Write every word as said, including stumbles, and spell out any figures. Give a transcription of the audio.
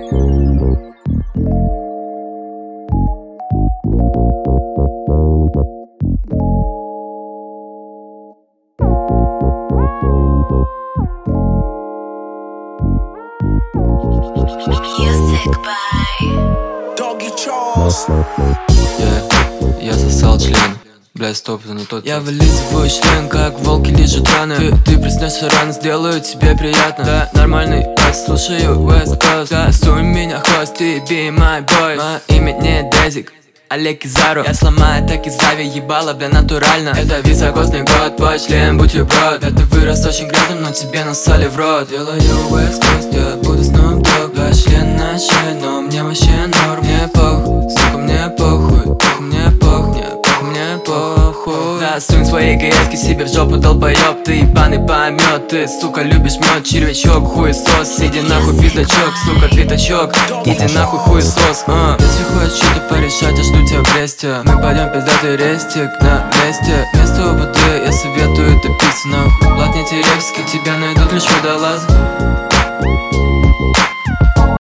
Music by Doggy Charles. Yeah, я сосал член. Бля, стоп, это не тот. Я вылизываю член, как волки лижут раны. Ты, ты приснешься рано, сделаю тебе приятно. Да, нормальный, я слушаю West Coast. Да, суй меня хвост, ты be my boy. Мое имя не Дезик, Олег Кизару. Я сломаю так и зави, ебало, бля, натурально. Это високосный год, твой член, будь уеброд. Да, ты вырос очень грязным, но тебе насали в рот. Делаю West Coast, я буду Snoop Dogg. Бля, член на шее, но мне вообще норм. Мне похуй, сука, мне похуй. Похуй, мне похуй, мне похуй, мне похуй. Да, сунь свои ГСки себе в жопу, долбоёб. Ты ебаный помет, ты, сука, любишь мёд. Червячок, хуесос, иди нахуй, пиздачок. Сука, пятачок, иди нахуй, хуесос. uh. Если хочешь что-то порешать, я жду тебя в Бресте. Мы пойдем пиздатый рестик на месте. Место у УБТ, я советую топиться нахуй. Платните репски, тебя найдут лишь водолазы.